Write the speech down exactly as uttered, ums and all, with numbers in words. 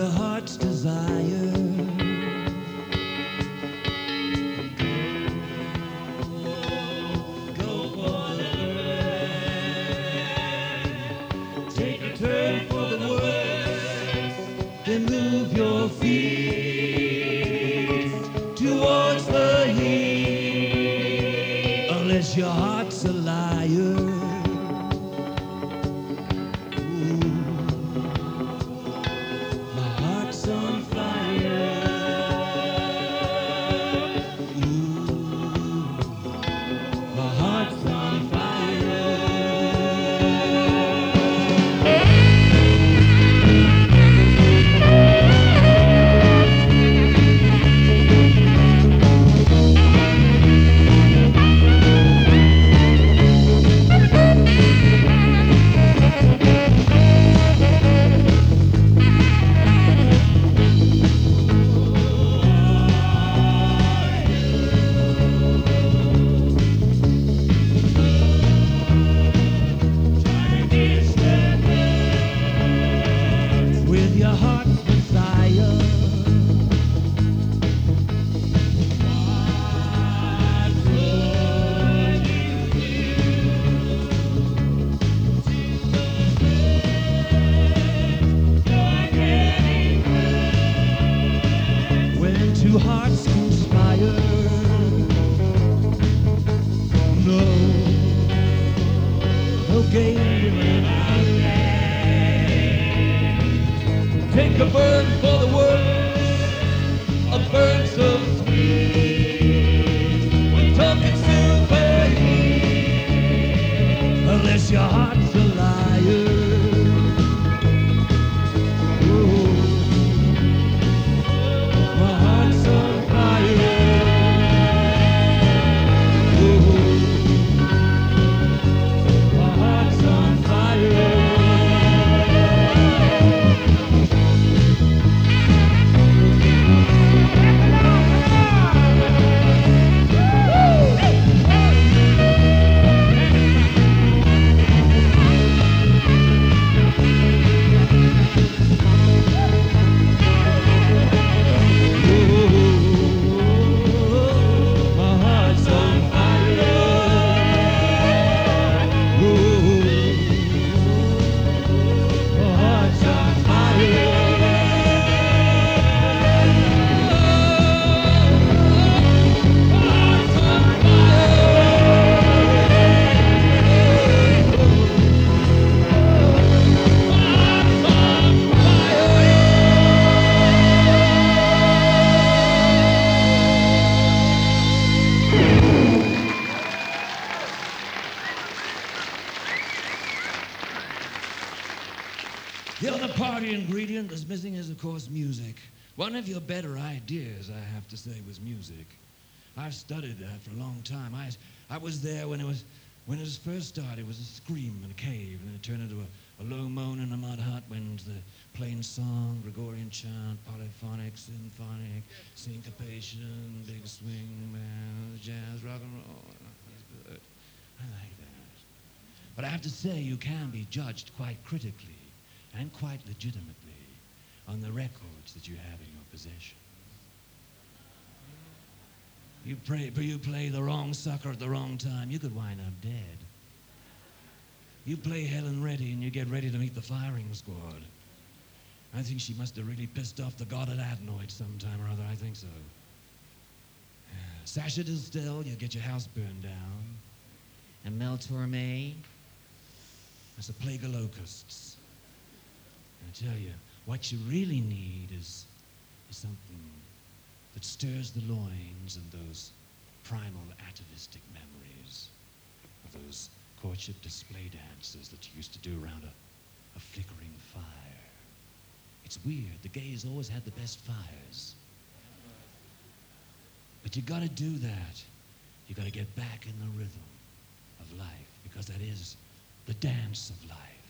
your heart's desire. Go for the ride. Take a turn for the worse, then move your feet towards the heat. Unless your heart's a liar. Two hearts conspire. No, no game without game. Take a burn for the worst, a burn so sweet. We're talking superheat, unless your heart's a liar. The other party ingredient that's missing is, of course, music. One of your better ideas, I have to say, was music. I've studied that for a long time. I, I was there when it was when it was first started. It was a scream in a cave, and then it turned into a, a low moan in a mud hut when the plain song, Gregorian chant, polyphonic, symphonic, syncopation, big swing, man, jazz, rock and roll. That's good. I like that. But I have to say, you can be judged quite critically and quite legitimately on the records that you have in your possession. You, pray, you play the wrong sucker at the wrong time, you could wind up dead. You play Helen Reddy and you get ready to meet the firing squad. I think she must have really pissed off the god of adenoids sometime or other, I think so. Yeah. Sasha Distel, you get your house burned down. And Mel Torme, that's a plague of locusts. I tell you, what you really need is, is something that stirs the loins of those primal atavistic memories of those courtship display dances that you used to do around a, a flickering fire. It's weird, the gays always had the best fires. But you gotta do that. You gotta get back in the rhythm of life, because that is the dance of life.